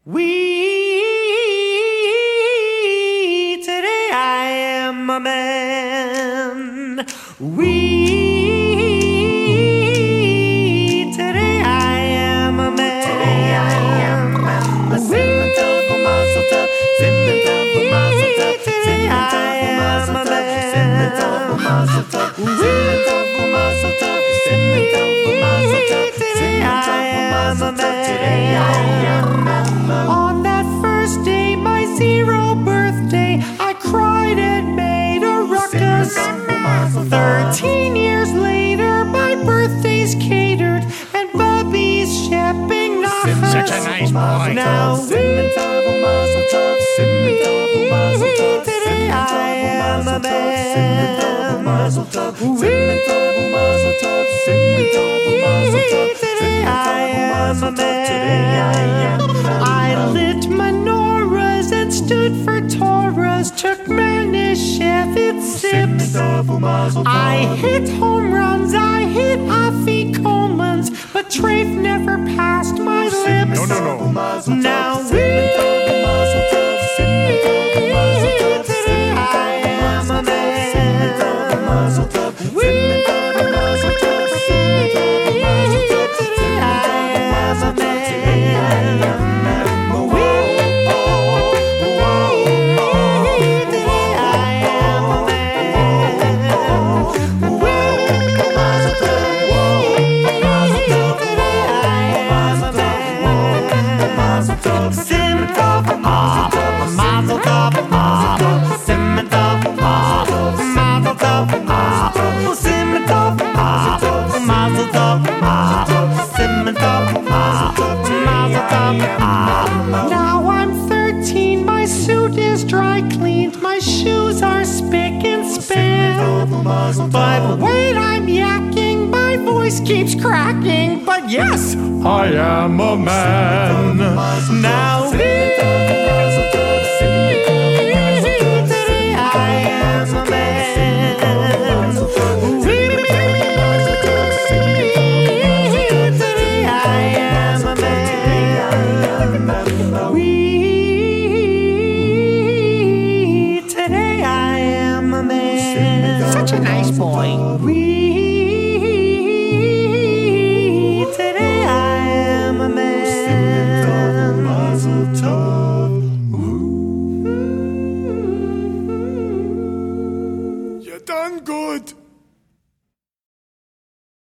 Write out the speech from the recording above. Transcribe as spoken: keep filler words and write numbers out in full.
We, today I am a man. We, today I am a man. Today I am a man. We, today I am a man. On that first day, my zero birthday, I cried and made a ruckus. Thirteen years later, my birthday's catered, and Bubby's shipping nachas. Such a nice boy. Now we, today I am a man. We, today I am a man. I lit menorahs and stood for Torahs, took Manischewitz sips. I hit home runs, I hit Afikoman's, but Trafe never passed my lips. No, no, no. Now we, today I am a man. We, today I am a man. We, today I am a man. We, Simmen Tov, Mazel Tov, Simmen Tov, Mazel Tov, Simmen Tov, Mazel Tov, Simmen Tov, Mazel Tov. Now I'm thirteen, my suit is dry cleaned, my shoes are spick and span. But wait, I'm yakking, my voice keeps cracking. But yes, I am a man. Now we